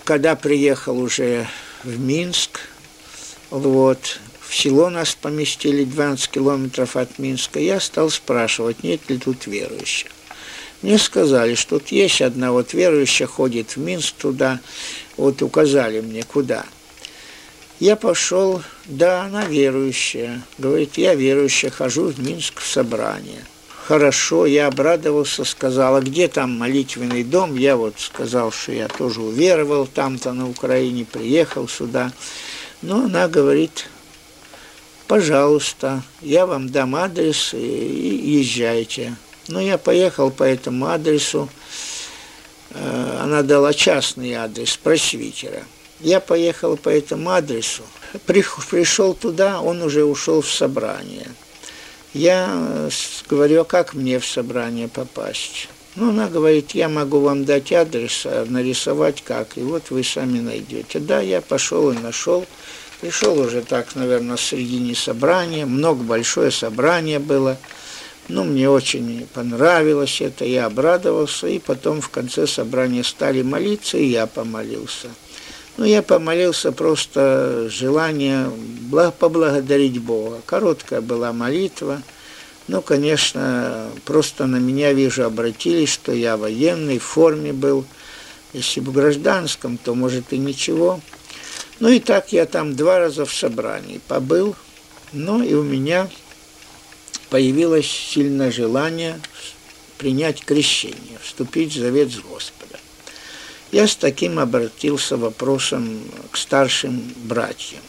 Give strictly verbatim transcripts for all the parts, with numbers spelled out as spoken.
когда приехал уже в Минск, вот, в село нас поместили двенадцать километров от Минска, я стал спрашивать, нет ли тут верующих. Мне сказали, что тут есть одна вот верующая, ходит в Минск туда, вот указали мне, куда. Я пошел, да, она верующая, говорит, я верующая, хожу в Минск в собрание. Хорошо, я обрадовался, сказал, а где там молитвенный дом? Я вот сказал, что я тоже уверовал там-то на Украине, приехал сюда. Но она говорит, пожалуйста, я вам дам адрес и езжайте. Ну, я поехал по этому адресу, она дала частный адрес пресвитера. Я поехал по этому адресу, пришел туда, он уже ушел в собрание. Я говорю, а как мне в собрание попасть? Ну, она говорит, я могу вам дать адрес, а нарисовать как, и вот вы сами найдете. Да, я пошел и нашел. Пришел уже так, наверное, в середине собрания, много большое собрание было. Ну, мне очень понравилось это, я обрадовался, и потом в конце собрания стали молиться, и я помолился. Ну, я помолился просто желание поблагодарить Бога. Короткая была молитва. Ну, конечно, просто на меня, вижу, обратились, что я военный, в форме был. Если бы в гражданском, то, может, и ничего. Ну, и так я там два раза в собрании побыл. Ну, и у меня появилось сильное желание принять крещение, вступить в завет с Господом. Я с таким обратился вопросом к старшим братьям.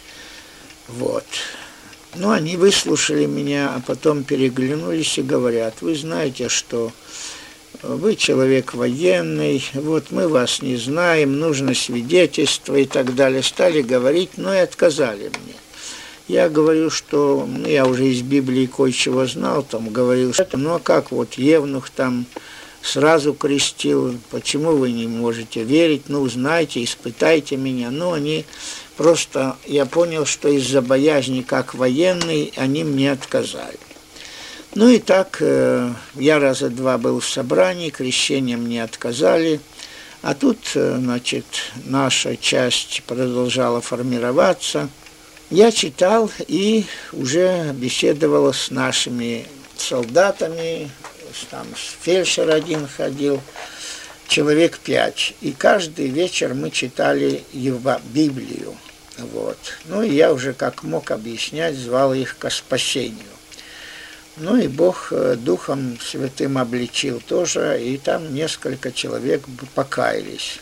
Вот. Ну, они выслушали меня, а потом переглянулись и говорят, вы знаете, что вы человек военный, вот мы вас не знаем, нужно свидетельство и так далее. Стали говорить, но и отказали мне. Я говорю, что ну, я уже из Библии кое-чего знал, там говорил, что ну а как вот Евнух там сразу крестил, почему вы не можете верить, ну узнайте, испытайте меня. Ну они просто, я понял, что из-за боязни, как военный, они мне отказали. Ну и так, э, я раза два был в собрании, крещение мне отказали, а тут, э, значит, наша часть продолжала формироваться. Я читал и уже беседовал с нашими солдатами, там фельдшер один ходил, человек пять. И каждый вечер мы читали его Библию. Вот. Ну и я уже как мог объяснять, звал их ко спасению. Ну и Бог Духом Святым обличил тоже, и там несколько человек покаялись.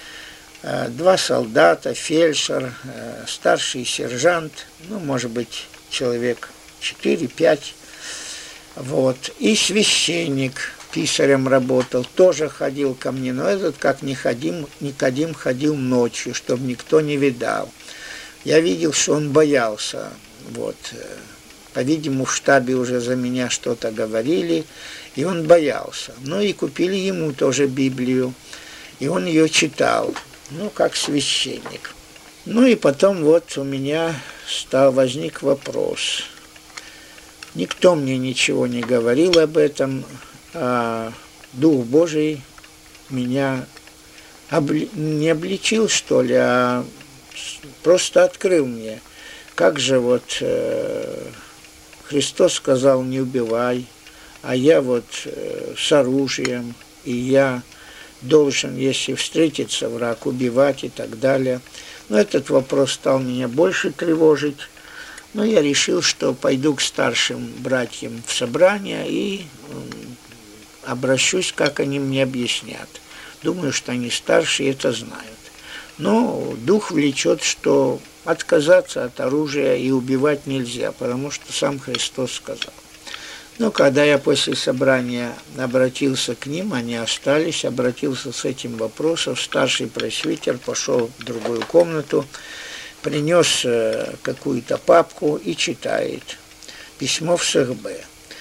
Два солдата, фельдшер, старший сержант, ну, может быть, человек четыре-пять. Вот. И священник писарем работал, тоже ходил ко мне, но этот, как Никодим, Никодим ходил ночью, чтобы никто не видал. Я видел, что он боялся. Вот. По-видимому, в штабе уже за меня что-то говорили, и он боялся. Ну и купили ему тоже Библию, и он ее читал, ну, как священник. Ну и потом вот у меня стал, возник вопрос. Никто мне ничего не говорил об этом, а Дух Божий меня обли... не обличил, что ли, а просто открыл мне. Как же вот э, Христос сказал, не убивай, а я вот э, с оружием, и я должен, если встретится враг, убивать и так далее. Но этот вопрос стал меня больше тревожить. Но я решил, что пойду к старшим братьям в собрание и обращусь, как они мне объяснят. Думаю, что они старшие это знают. Но дух влечет, что отказаться от оружия и убивать нельзя, потому что сам Христос сказал. Но когда я после собрания обратился к ним, они остались, обратился с этим вопросом, старший пресвитер пошел в другую комнату, принес какую-то папку и читает письмо в СХБ,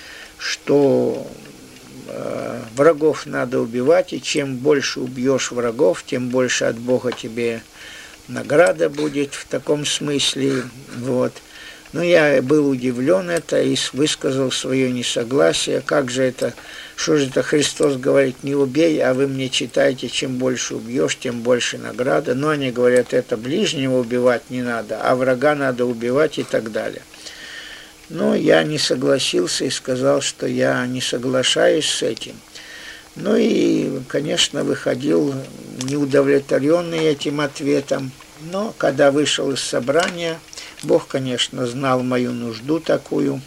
что э, врагов надо убивать, и чем больше убьешь врагов, тем больше от Бога тебе награда будет в таком смысле. Вот. Но я был удивлен это и высказал свое несогласие. Как же это, что же это Христос говорит, не убей, а вы мне читаете, чем больше убьешь, тем больше награда. Но они говорят, это ближнего убивать не надо, а врага надо убивать и так далее. Но я не согласился и сказал, что я не соглашаюсь с этим. Ну и, конечно, выходил неудовлетворенный этим ответом. Но когда вышел из собрания, Бог, конечно, знал мою нужду такую.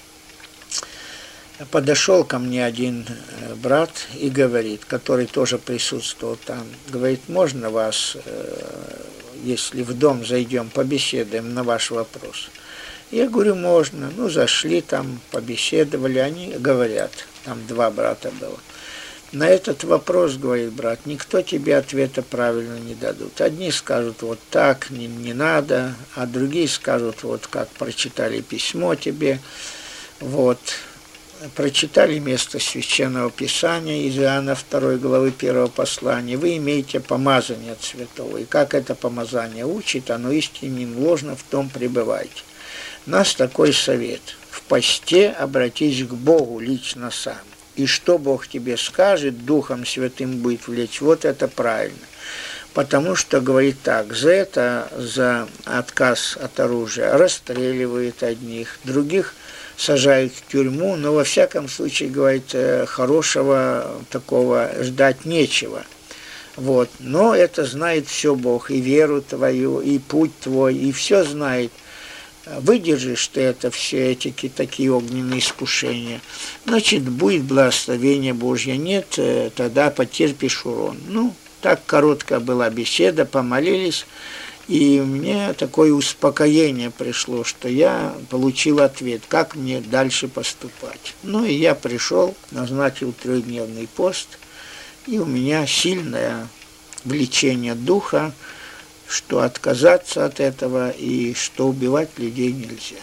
Подошел ко мне один брат и говорит, который тоже присутствовал там, говорит, можно вас, если в дом зайдем, побеседуем на ваш вопрос? Я говорю, можно. Ну, зашли там, побеседовали, они говорят, там два брата было. На этот вопрос, говорит брат, никто тебе ответа правильно не дадут. Одни скажут вот так, не, не надо, а другие скажут вот как прочитали письмо тебе, вот. Прочитали место Священного Писания из Иоанна второй главы первого послания. Вы имеете помазание от святого. И как это помазание учит, оно истинным ложно, в том пребывайте. Нас такой совет. В посте обратись к Богу лично сам. И что Бог тебе скажет, Духом Святым будет влечь, вот это правильно. Потому что, говорит так, за это, за отказ от оружия расстреливают одних, других сажают в тюрьму, но во всяком случае, говорит, хорошего такого ждать нечего. Вот. Но это знает все Бог, и веру твою, и путь твой, и все знает. Выдержишь ты это, все эти такие огненные искушения, значит, будет благословение Божье. Нет, тогда потерпишь урон. Ну, так короткая была беседа, помолились, и мне такое успокоение пришло, что я получил ответ, как мне дальше поступать. Ну, и я пришел, назначил трехдневный пост, и у меня сильное влечение духа, что отказаться от этого и что убивать людей нельзя.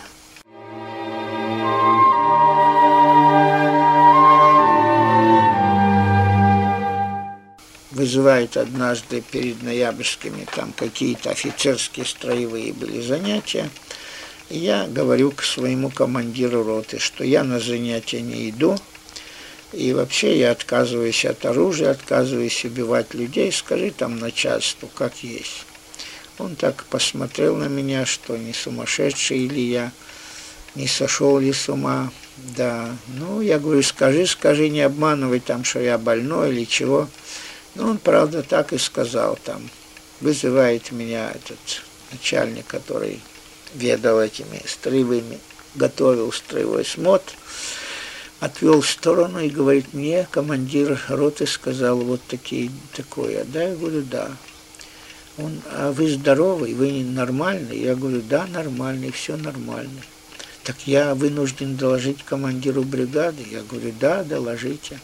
Вызывает однажды перед ноябрьскими, там какие-то офицерские строевые были занятия, и я говорю к своему командиру роты, что я на занятия не иду, и вообще я отказываюсь от оружия, отказываюсь убивать людей, скажи там начальству, как есть. Он так посмотрел на меня, что не сумасшедший или я, не сошел ли с ума. Да, ну, я говорю, скажи, скажи, не обманывай там, что я больной или чего. Ну, он, правда, так и сказал там. Вызывает меня этот начальник, который ведал этими строевыми, готовил строевой смотр, отвел в сторону и говорит, мне командир роты сказал вот такие, такое. Да, я говорю, да. Он, а вы здоровый, вы нормальный? Я говорю, да, нормальный, все нормально. Так я вынужден доложить командиру бригады? Я говорю, да, доложите.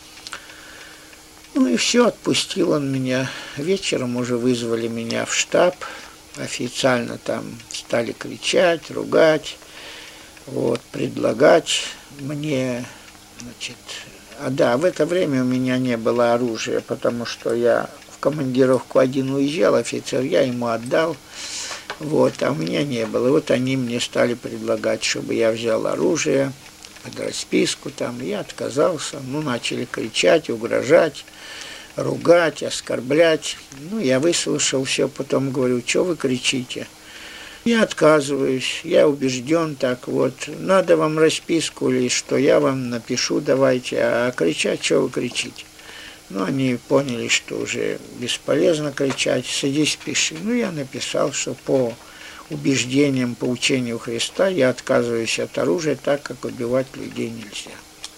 Ну и все, отпустил он меня. Вечером уже вызвали меня в штаб, официально там стали кричать, ругать, вот, предлагать мне, значит, а да, в это время у меня не было оружия, потому что я в командировку один уезжал, офицер, я ему отдал, вот, а у меня не было. Вот они мне стали предлагать, чтобы я взял оружие под расписку, там, я отказался, ну, начали кричать, угрожать, ругать, оскорблять. Ну, я выслушал все, потом говорю, что вы кричите? Я отказываюсь, я убежден так вот, надо вам расписку или что, я вам напишу, давайте, а кричать, что вы кричите? Ну, они поняли, что уже бесполезно кричать, садись, пиши. Ну, я написал, что по убеждениям, по учению Христа я отказываюсь от оружия, так как убивать людей нельзя.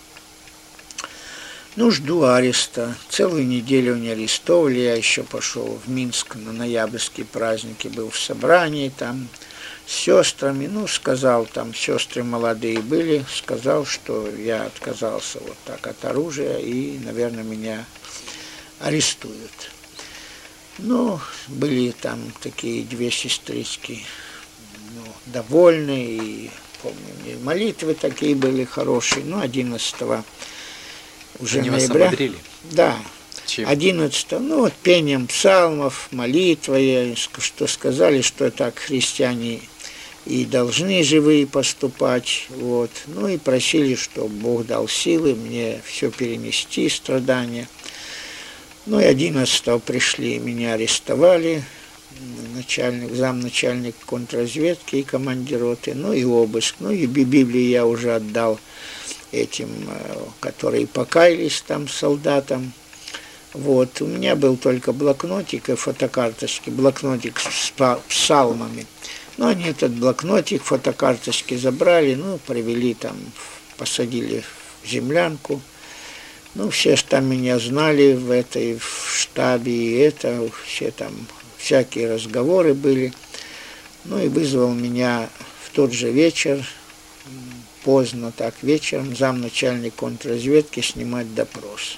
Ну, жду ареста. Целую неделю не арестовали, я еще пошел в Минск на ноябрьские праздники, был в собрании там с сестрами, ну, сказал, там сестры молодые были, сказал, что я отказался вот так от оружия и, наверное, меня арестуют. Ну, были там такие две сестрички, ну, довольные, и, помню, молитвы такие были хорошие, ну, одиннадцатого уже Они ноября. Вас ободрили? Да. Чем? одиннадцатого, ну, вот пением псалмов, молитвой, что сказали, что так христиане и должны живые поступать. Вот. Ну и просили, чтобы Бог дал силы мне все перенести, страдания. Ну и одиннадцатого пришли, меня арестовали, начальник, замначальник контрразведки и командир роты, ну и обыск. Ну и Библию я уже отдал этим, которые покаялись там солдатам. Вот. У меня был только блокнотик и фотокарточки, блокнотик с псалмами. Ну, они этот блокнотик, фотокарточки забрали, ну, привели там, посадили в землянку. Ну, все ж там меня знали в этой, в штабе, и это, все там, всякие разговоры были. Ну, и вызвал меня в тот же вечер, поздно так вечером, замначальник контрразведки снимать допрос.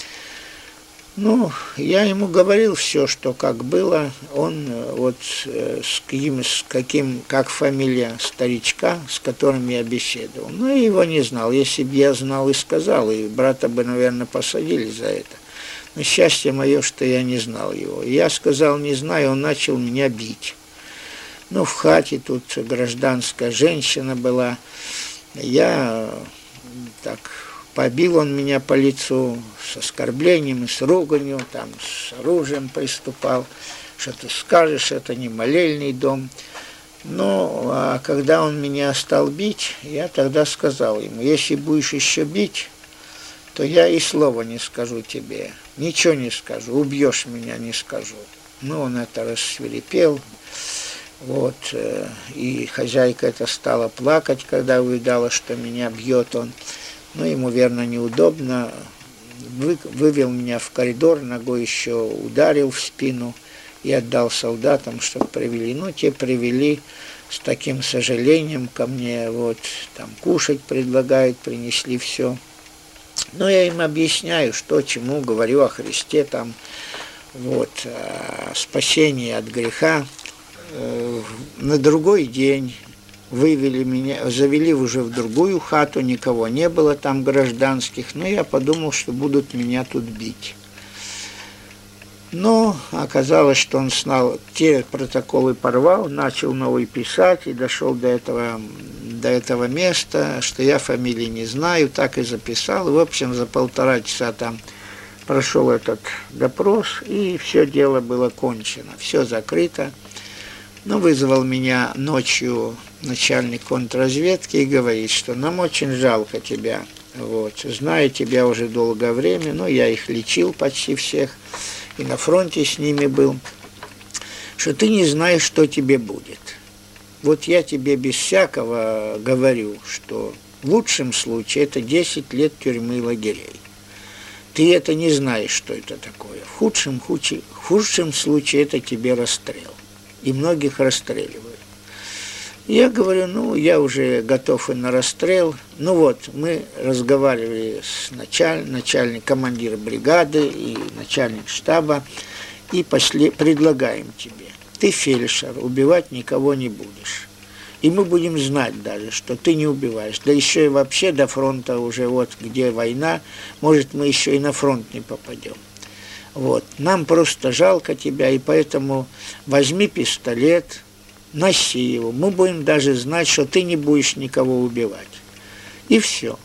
Ну, я ему говорил все, что как было. Он вот с каким, с каким, как фамилия старичка, с которым я беседовал. Но я его не знал. Если бы я знал и сказал, и брата бы, наверное, посадили за это. Но счастье мое, что я не знал его. Я сказал, не знаю, он начал меня бить. Ну, в хате тут гражданская женщина была. Я так... Побил он меня по лицу с оскорблением и с руганью, там, с оружием приступал, что ты скажешь, это не молельный дом. Ну, а когда он меня стал бить, я тогда сказал ему, если будешь еще бить, то я и слова не скажу тебе, ничего не скажу, убьешь меня, не скажу. Ну, он это рассвирепел, вот, и хозяйка это стала плакать, когда увидала, что меня бьет он. Ну, ему, верно, неудобно, Вы, вывел меня в коридор, ногой еще ударил в спину и отдал солдатам, чтобы привели. Ну, те привели с таким сожалением ко мне, вот, там, кушать предлагают, принесли все. Но я им объясняю, что, чему, говорю о Христе, там, вот, о спасении от греха. На другой день... Вывели меня, завели уже в другую хату, никого не было там гражданских, но я подумал, что будут меня тут бить. Но оказалось, что он знал, те протоколы порвал, начал новый писать и дошел до этого, до этого места, что я фамилии не знаю, так и записал. И, в общем, за полтора часа там прошел этот допрос, и все дело было кончено, все закрыто. Но вызвал меня ночью начальник контрразведки и говорит, что нам очень жалко тебя. Вот. Знаю тебя уже долгое время, но я их лечил почти всех, и на фронте с ними был, что ты не знаешь, что тебе будет. Вот я тебе без всякого говорю, что в лучшем случае это десять лет тюрьмы и лагерей. Ты это не знаешь, что это такое. В худшем, худшем, в худшем случае это тебе расстрел. И многих расстреливают. Я говорю, ну, я уже готов и на расстрел. Ну вот, мы разговаривали с началь... начальником, командиром бригады и начальник штаба, и пошли, предлагаем тебе. Ты фельдшер, убивать никого не будешь. И мы будем знать даже, что ты не убиваешь. Да еще и вообще до фронта уже, вот где война, может, мы еще и на фронт не попадем. Вот. Нам просто жалко тебя, и поэтому возьми пистолет, носи его. Мы будем даже знать, что ты не будешь никого убивать. И все.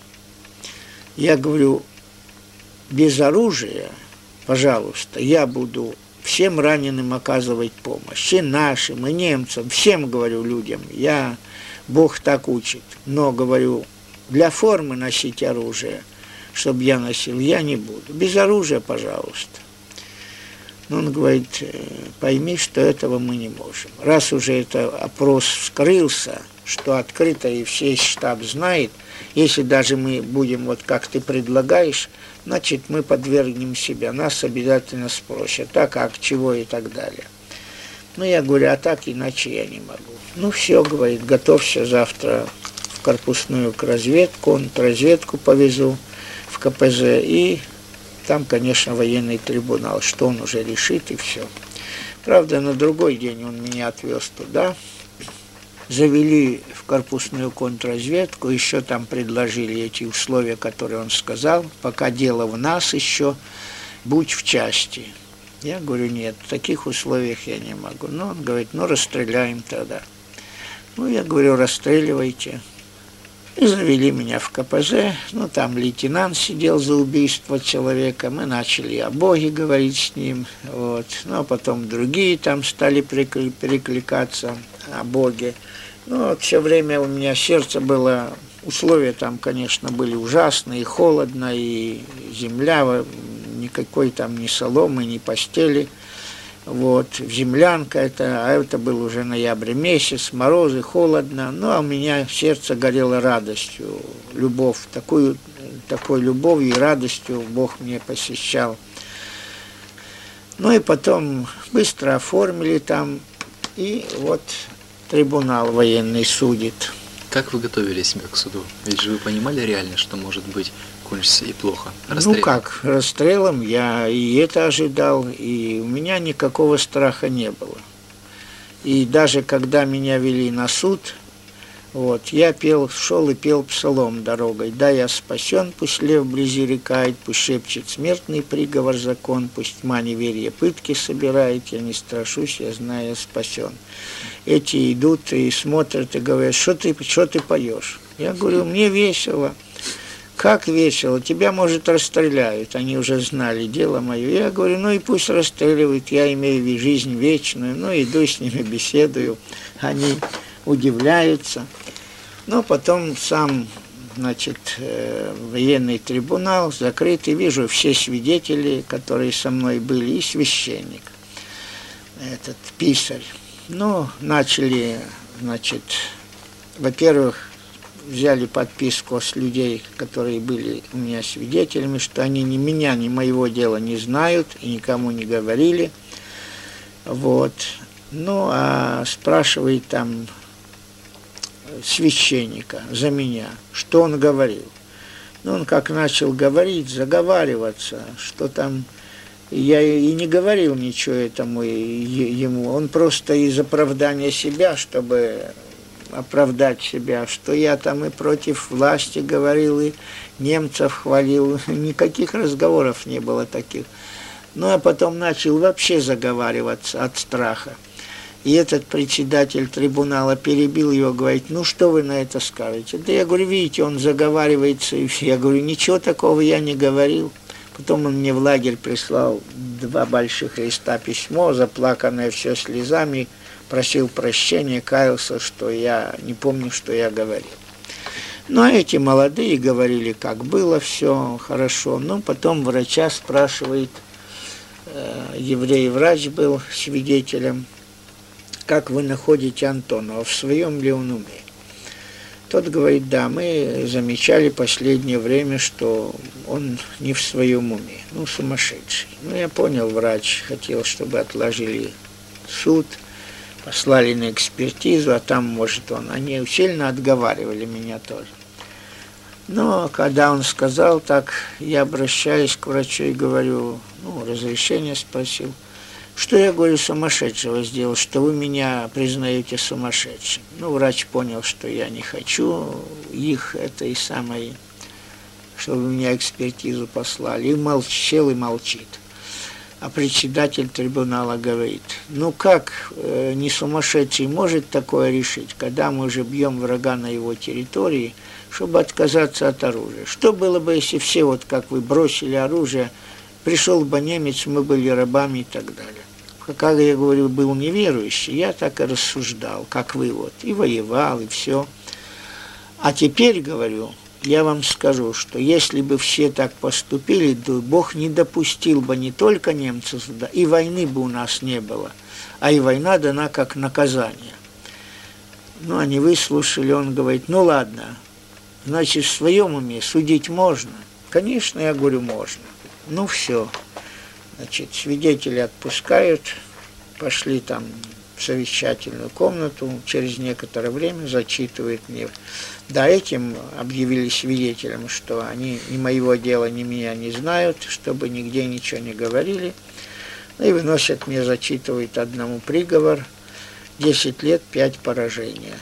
Я говорю, без оружия, пожалуйста, я буду всем раненым оказывать помощь. И нашим, и немцам, всем, говорю, людям. Я, Бог так учит. Но, говорю, для формы носить оружие, чтобы я носил, я не буду. Без оружия, пожалуйста. Но он говорит, пойми, что этого мы не можем. Раз уже это опрос вскрылся, что открыто и весь штаб знает, если даже мы будем, вот как ты предлагаешь, значит, мы подвергнем себя, нас обязательно спросят, а как, чего и так далее. Ну, я говорю, а так иначе я не могу. Ну, все, говорит, готовься завтра в корпусную к разведку, контрразведку повезу в ка пэ зэ, и там, конечно, военный трибунал, что он уже решит, и все. Правда, на другой день он меня отвез туда, завели в корпусную контрразведку, еще там предложили эти условия, которые он сказал, пока дело в нас еще, будь в части. Я говорю, нет, в таких условиях я не могу. Ну, он говорит, ну, расстреляем тогда. Ну, я говорю, расстреливайте. И завели меня в ка пэ зэ. Ну, там лейтенант сидел за убийство человека. Мы начали о Боге говорить с ним. Вот. Ну, а потом другие там стали перекликаться о Боге. Ну, вот все время у меня сердце было... Условия там, конечно, были ужасные, и холодно, и земля, никакой там ни соломы, ни постели. Вот, землянка это, а это был уже ноябрь месяц, морозы, холодно. Ну, а у меня сердце горело радостью, любовь, такую, такой любовью и радостью Бог мне посещал. Ну, и потом быстро оформили там, и вот трибунал военный судит. Как вы готовили себя к суду? Ведь же вы понимали реально, что может быть кончится и плохо? Расстрелом. Ну как, расстрелом я и это ожидал, и у меня никакого страха не было. И даже когда меня вели на суд, вот, я пел, шел и пел псалом дорогой. Да, я спасен, пусть лев вблизи рекает, пусть шепчет смертный приговор закон, пусть тьма неверие пытки собирает, я не страшусь, я знаю, я спасен. Эти идут и смотрят и говорят, что ты, что ты поешь? Я говорю, мне весело. Как весело, тебя, может, расстреляют. Они уже знали дело мое. Я говорю, ну и пусть расстреливают, я имею жизнь вечную. Ну, иду с ними, беседую. Они удивляются. Но потом сам, значит, военный трибунал закрытый. Вижу все свидетели, которые со мной были, и священник, этот писарь. Ну, начали, значит, во-первых, взяли подписку с людей, которые были у меня свидетелями, что они ни меня, ни моего дела не знают и никому не говорили. Вот. Ну, а спрашивает там священника за меня, что он говорил. Ну, он как начал говорить, заговариваться, что там... Я и не говорил ничего этому ему. Он просто из оправдания себя, чтобы оправдать себя, что я там и против власти говорил, и немцев хвалил. Никаких разговоров не было таких. Ну, а потом начал вообще заговариваться от страха. И этот председатель трибунала перебил его, говорит, ну, что вы на это скажете? Да я говорю, видите, он заговаривается. Я говорю, ничего такого я не говорил. Потом он мне в лагерь прислал два больших листа письмо, заплаканное все слезами, просил прощения, каялся, что я не помню, что я говорил. Но эти молодые говорили, как было, все хорошо. Но потом врача спрашивает, э, еврей-врач был свидетелем, как вы находите Антонова, в своем ли он уме? Тот говорит, да, мы замечали последнее время, что он не в своем уме, ну, сумасшедший. Ну, я понял, врач хотел, чтобы отложили суд, послали на экспертизу, а там, может, он... Они сильно отговаривали меня тоже. Но когда он сказал так, я обращаюсь к врачу и говорю, ну, разрешение спросил. Что я, говорю, сумасшедшего сделал, что вы меня признаете сумасшедшим? Ну, врач понял, что я не хочу их этой самой, чтобы меня экспертизу послали. И молчал, и молчит. А председатель трибунала говорит, ну как э, не сумасшедший может такое решить, когда мы уже бьем врага на его территории, чтобы отказаться от оружия? Что было бы, если все, вот как вы, бросили оружие, пришел бы немец, мы были рабами и так далее? Как я говорю, был неверующий, я так и рассуждал, как вы вот, и воевал, и все. А теперь, говорю, я вам скажу, что если бы все так поступили, то Бог не допустил бы не только немцев сюда, и войны бы у нас не было, а и война дана как наказание. Ну, они выслушали, он говорит, ну ладно, значит, в своем уме судить можно? Конечно, я говорю, можно. Ну, все. Значит, свидетели отпускают, пошли там в совещательную комнату, через некоторое время зачитывают мне. Да, этим объявили свидетелям, что они ни моего дела, ни меня не знают, чтобы нигде ничего не говорили. Ну и выносят мне, зачитывают одному приговор, десять лет, пять поражения.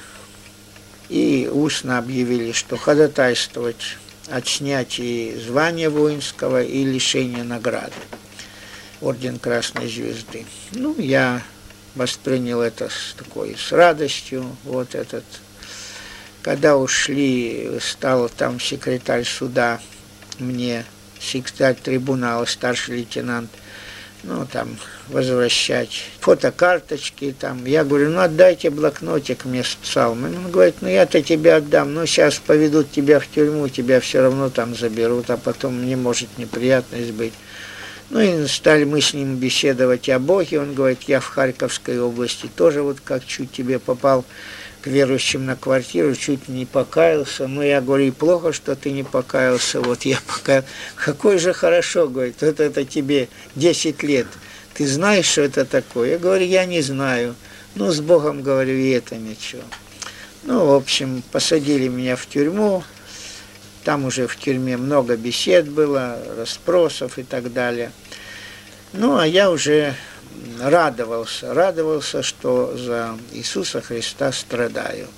И устно объявили, что ходатайствовать от снятия звания воинского и лишения награды. Орден Красной Звезды. Ну, я воспринял это с такой, с радостью, вот этот. Когда ушли, стал там секретарь суда, мне секретарь трибунала, старший лейтенант, ну, там, возвращать фотокарточки, там. Я говорю, ну, отдайте блокнотик мне с псалмами. Он говорит, ну, я-то тебе отдам, но сейчас поведут тебя в тюрьму, тебя все равно там заберут, а потом мне может неприятность быть. Ну, и стали мы с ним беседовать о Боге. Он говорит, я в Харьковской области тоже вот как чуть тебе попал к верующим на квартиру, чуть не покаялся. Ну, я говорю, и плохо, что ты не покаялся. Вот я покаялся. Какой же хорошо, говорит, вот это тебе десять лет. Ты знаешь, что это такое? Я говорю, я не знаю. Ну, с Богом, говорю, и это ничего. Ну, в общем, посадили меня в тюрьму. Там уже в тюрьме много бесед было, расспросов и так далее. Ну, а я уже радовался, радовался, что за Иисуса Христа страдаю.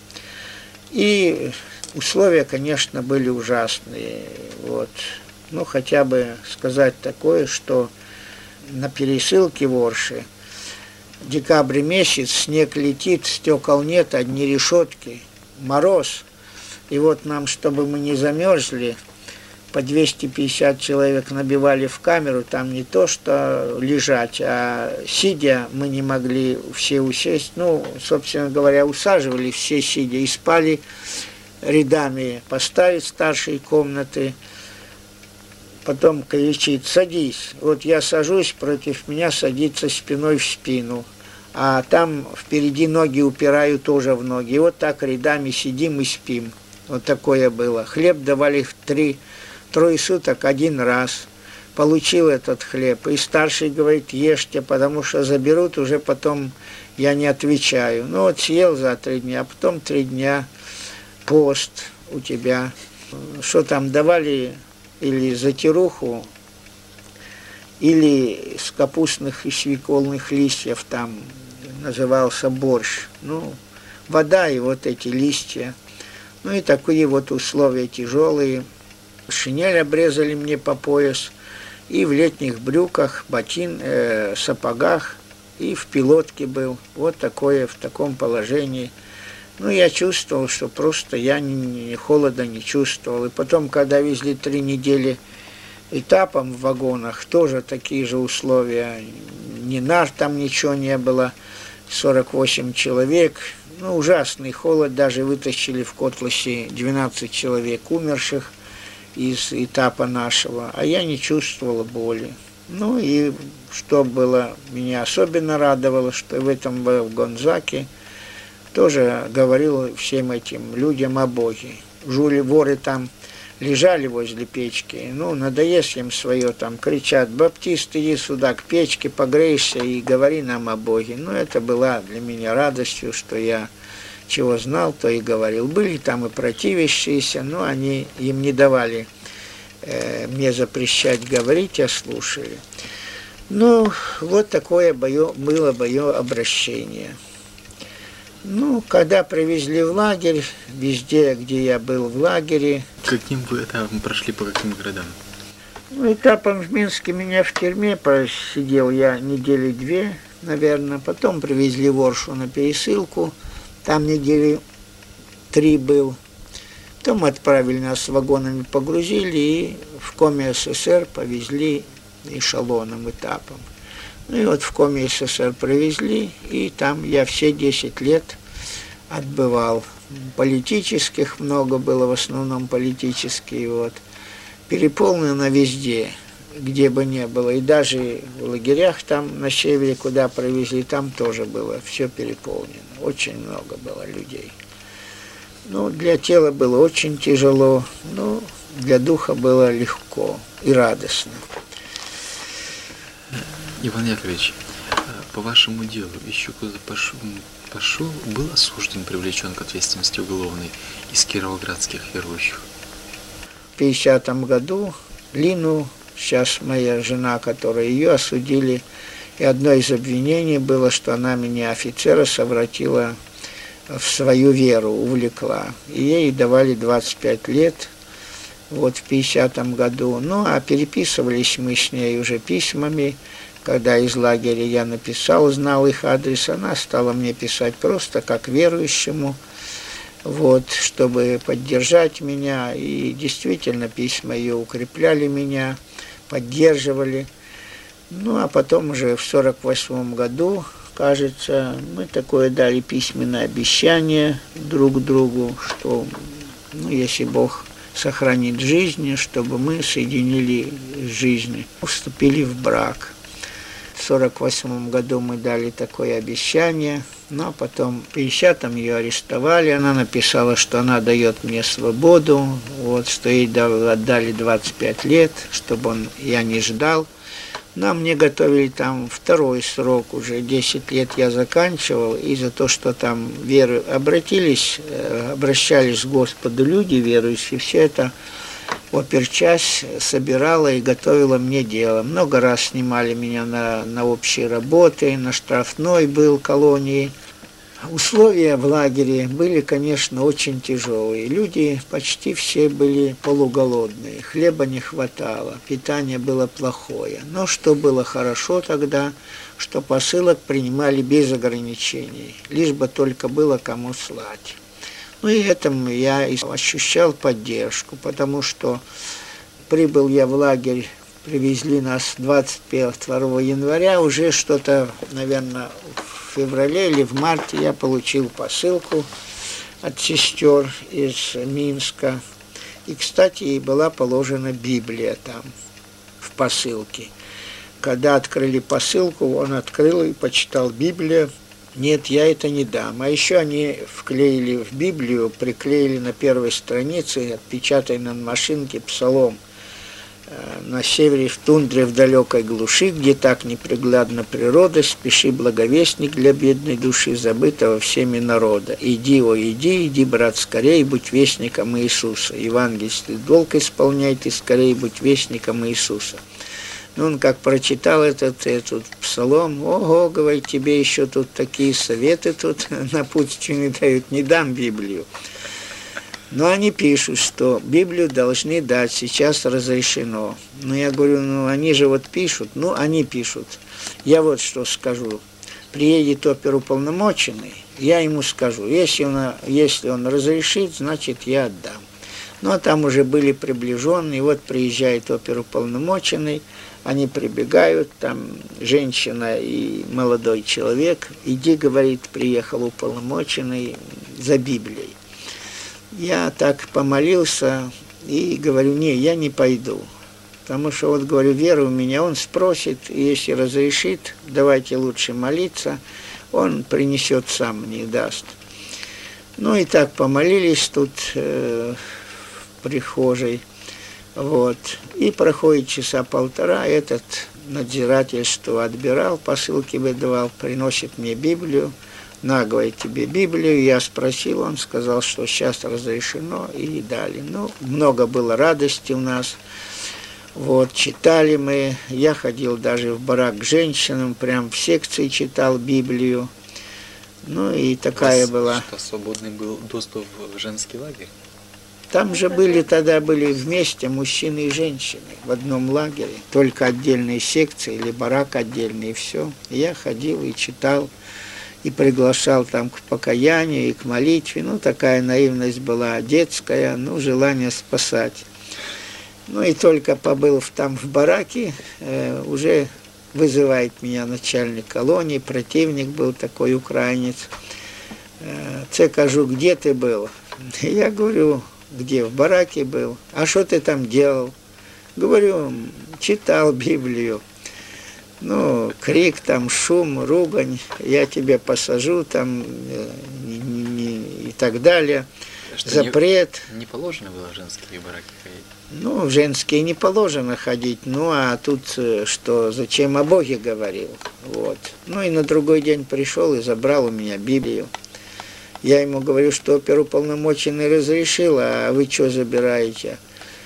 И условия, конечно, были ужасные. Вот. Ну, хотя бы сказать такое, что на пересылке в Орше декабрь месяц, снег летит, стекол нет, одни решетки, мороз. И вот нам, чтобы мы не замерзли, по двести пятьдесят человек набивали в камеру, там не то что лежать, а сидя мы не могли все усесть. Ну, собственно говоря, усаживали все сидя и спали рядами, поставить старшие комнаты. Потом кричит, садись. Вот я сажусь, против меня садится спиной в спину. А там впереди ноги упираю тоже в ноги. И вот так рядами сидим и спим. Вот такое было. Хлеб давали в три, трое суток один раз. Получил этот хлеб. И старший говорит, ешьте, потому что заберут, уже потом я не отвечаю. Ну вот съел за три дня, а потом три дня пост у тебя. Что там давали? Или затируху, или с капустных и свекольных листьев, там назывался борщ. Ну, вода и вот эти листья. Ну и такие вот условия тяжелые. Шинель обрезали мне по пояс, и в летних брюках, ботин, э, сапогах, и в пилотке был. Вот такое, в таком положении. Ну, я чувствовал, что просто я ни, ни холода не чувствовал. И потом, когда везли три недели этапом в вагонах, тоже такие же условия. Ни нар там ничего не было, сорок восемь человек. Ну, ужасный холод, даже вытащили в Котласе двенадцать человек умерших из этапа нашего. А я не чувствовала боли. Ну, и что было, меня особенно радовало, что в этом в Гонзаке тоже говорил всем этим людям о Боге. Жули, воры там лежали возле печки, ну, надоест им свое, там, кричат, баптист, иди сюда к печке, погрейся и говори нам о Боге. Ну, это была для меня радостью, что я чего знал, то и говорил. Были там и противящиеся, но они им не давали э, мне запрещать говорить, а слушали. Ну, вот такое бое, было мое обращение. Ну, когда привезли в лагерь, везде, где я был в лагере... Каким вы этапом прошли, по каким городам? Ну, этапом в Минске меня в тюрьме просидел я недели две, наверное. Потом привезли в Оршу на пересылку, там недели три был. Потом отправили нас вагонами, погрузили и в Коми СССР повезли эшелоном, этапом. Ну и вот в Коми СССР привезли, и там я все десять лет отбывал. Политических много было, в основном политические, вот. Переполнено везде, где бы ни было. И даже в лагерях там на севере, куда привезли, там тоже было все переполнено. Очень много было людей. Ну, для тела было очень тяжело, но для духа было легко и радостно. Иван Яковлевич, по вашему делу еще куда пошел, пошел, был осужден, привлечен к ответственности уголовной из кировоградских верующих? В пятидесятом году Лину, сейчас моя жена, которая ее осудили, и одно из обвинений было, что она меня, офицера, совратила в свою веру, увлекла. И ей давали двадцать пять лет, вот в пятидесятом году. Ну, а переписывались мы с ней уже письмами, когда из лагеря я написал, знал их адрес, она стала мне писать просто как верующему, вот, чтобы поддержать меня. И действительно письма ее укрепляли меня, поддерживали. Ну, а потом уже в сорок восьмом году, кажется, мы такое дали письменное обещание друг другу, что, ну, если Бог сохранит жизнь, чтобы мы соединили жизни, вступили в брак. В сорок восьмом году мы дали такое обещание, но потом в пятидесятом ее арестовали, она написала, что она дает мне свободу, вот, что ей отдали двадцать пять лет, чтобы он, я не ждал. Нам мне готовили там второй срок, уже десять лет я заканчивал, и за то, что там веру обратились, обращались к Господу люди верующие, все это оперчасть собирала и готовила мне дело. Много раз снимали меня на, на общие работы, на штрафной был колонии. Условия в лагере были, конечно, очень тяжелые. Люди почти все были полуголодные, хлеба не хватало, питание было плохое. Но что было хорошо тогда, что посылок принимали без ограничений, лишь бы только было кому слать. Ну и этому я ощущал поддержку, потому что прибыл я в лагерь, привезли нас двадцать второго января, уже что-то, наверное, в феврале или в марте я получил посылку от сестер из Минска. И, кстати, была положена Библия там, в посылке. Когда открыли посылку, он открыл и почитал Библию. Нет, я это не дам. А еще они вклеили в Библию, приклеили на первой странице, отпечатанной на машинке, псалом. На севере, в тундре, в далекой глуши, где так неприглядна природа, спеши, благовестник для бедной души, забытого всеми народа. Иди, о, иди, иди, брат, скорей, будь вестником Иисуса. Евангельский долг исполняй ты, скорей, будь вестником Иисуса. Ну, он как прочитал этот, этот псалом, ого, говорит, тебе еще тут такие советы тут напутственные дают, не дам Библию. Но они пишут, что Библию должны дать, сейчас разрешено. Ну, я говорю, ну, они же вот пишут, ну, они пишут. Я вот что скажу. Приедет оперуполномоченный, я ему скажу, если он, если он разрешит, значит, я отдам. Ну, а там уже были приближенные, вот приезжает оперуполномоченный, они прибегают, там женщина и молодой человек, иди, говорит, приехал уполномоченный за Библией. Я так помолился и говорю, не, я не пойду. Потому что, вот, говорю, вера у меня, он спросит, и если разрешит, давайте лучше молиться, он принесет сам, мне даст. Ну и так помолились тут э, в прихожей. Вот. И проходит часа полтора, этот надзиратель, что отбирал, посылки выдавал, приносит мне Библию. На, говорит, тебе Библию. Я спросил, он сказал, что сейчас разрешено, и дали. Ну, много было радости у нас. Вот, читали мы. Я ходил даже в барак к женщинам, прям в секции читал Библию. Ну, и такая У вас была. Что, свободный был доступ в женский лагерь? Там же были, тогда были вместе мужчины и женщины в одном лагере. Только отдельные секции или барак отдельный, и все. И я ходил и читал. И приглашал там к покаянию и к молитве. Ну, такая наивность была детская, ну, желание спасать. Ну, и только побыл там в бараке, э, уже вызывает меня начальник колонии, противник был такой украинец. Э, «Це, кажу, где ты был?» Я говорю, где? В бараке был. «А что ты там делал?» Говорю, читал Библию. Ну, крик, там, шум, ругань, я тебя посажу, там, не, не, не, и так далее. Что, запрет. Не, не положено было в женские бараки ходить? Ну, в женские не положено ходить, ну, а тут, что, зачем о Боге говорил, вот. Ну, и на другой день пришел и забрал у меня Библию. Я ему говорю, что оперуполномоченный разрешил, а вы что забираете?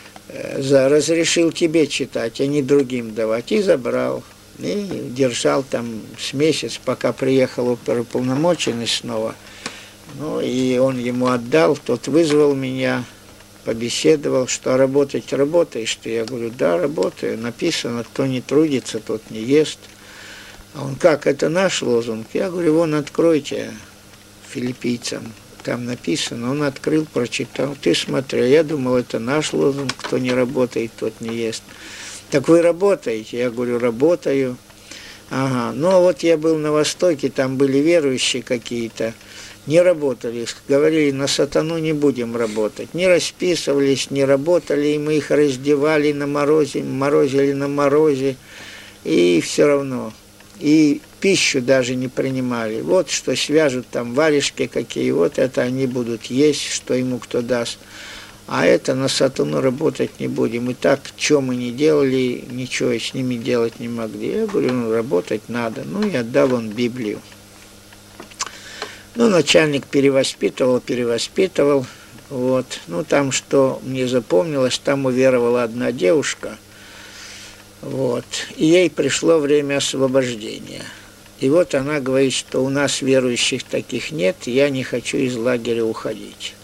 За, разрешил тебе читать, а не другим давать, и забрал. И держал там с месяц, пока приехал оперуполномоченный снова. Ну, и он ему отдал, тот вызвал меня, побеседовал, что работать работаешь ты. Я говорю, да, работаю. Написано, кто не трудится, тот не ест. А он, как, это наш лозунг? Я говорю, вон, откройте филиппийцам, там написано. Он открыл, прочитал. Ты смотри, я думал, это наш лозунг, кто не работает, тот не ест. Так вы работаете? Я говорю, работаю. Ага, ну а вот я был на Востоке, там были верующие какие-то, не работали, говорили, на сатану не будем работать. Не расписывались, не работали, и мы их раздевали на морозе, морозили на морозе, и все равно. И пищу даже не принимали. Вот что свяжут там варежки какие, вот это они будут есть, что ему кто даст. А это на сатану работать не будем. И так, что мы не делали, ничего с ними делать не могли. Я говорю, ну, работать надо. Ну, и отдал он Библию. Ну, начальник перевоспитывал, перевоспитывал. Вот. Ну, там, что мне запомнилось, там уверовала одна девушка. Вот. И ей пришло время освобождения. И вот она говорит, что у нас верующих таких нет, и я не хочу из лагеря уходить.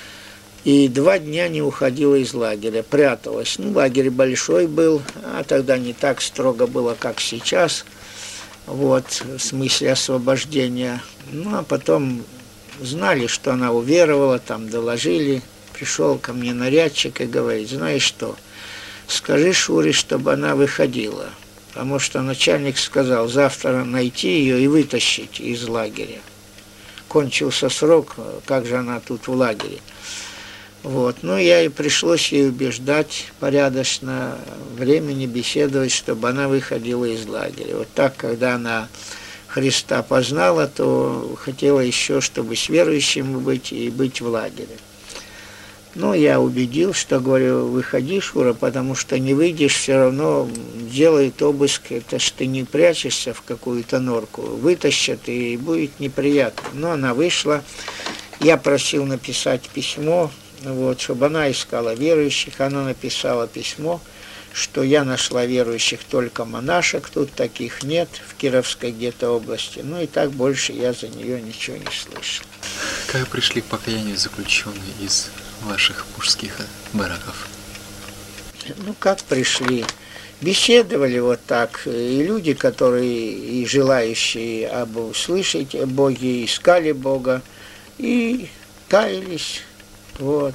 И два дня не уходила из лагеря, пряталась. Ну, лагерь большой был, а тогда не так строго было, как сейчас, вот, в смысле освобождения. Ну, а потом знали, что она уверовала, там доложили. Пришел ко мне нарядчик и говорит, знаешь что, скажи Шуре, чтобы она выходила. Потому что начальник сказал, завтра найти ее и вытащить из лагеря. Кончился срок, как же она тут в лагере. Вот. Ну, я и пришлось ей убеждать порядочно, времени беседовать, чтобы она выходила из лагеря. Вот так, когда она Христа познала, то хотела еще, чтобы с верующим быть и быть в лагере. Ну, я убедил, что, говорю, выходи, Шура, потому что не выйдешь, все равно делает обыск, это ж ты не прячешься в какую-то норку, вытащат и будет неприятно. Но она вышла, я просил написать письмо, вот, чтобы она искала верующих, она написала письмо, что я нашла верующих только монашек, тут таких нет, в Кировской где-то области, ну и так больше я за нее ничего не слышал. Как пришли к покаянию заключенные из ваших мужских бараков? Ну, как пришли? Беседовали вот так, и люди, которые, и желающие об услышать о Боге, искали Бога, и каялись. Вот.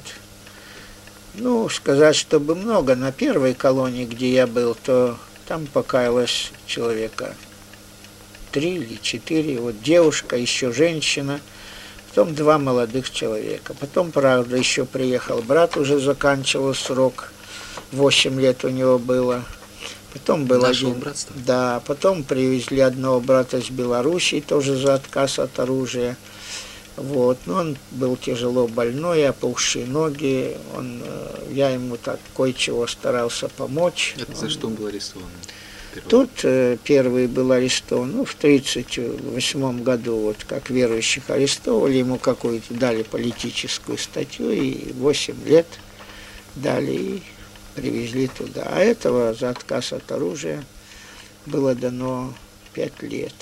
Ну, сказать, чтобы много, на первой колонии, где я был, то там покаялось человека три или четыре. Вот девушка, еще женщина, потом два молодых человека. Потом, правда, еще приехал брат, уже заканчивал срок, восемь лет у него было. Потом был Нашего один. братства? Да, потом привезли одного брата из Белоруссии, тоже за отказ от оружия. Вот, но он был тяжело больной, опухшие ноги, он, я ему так кое-чего старался помочь. Это за он... что он был арестован? Тут э, первый был арестован, ну, в тридцать восьмом году, вот, как верующих арестовали, ему какую-то дали политическую статью, и восемь лет дали, и привезли туда. А этого за отказ от оружия было дано пять лет.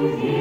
Господи.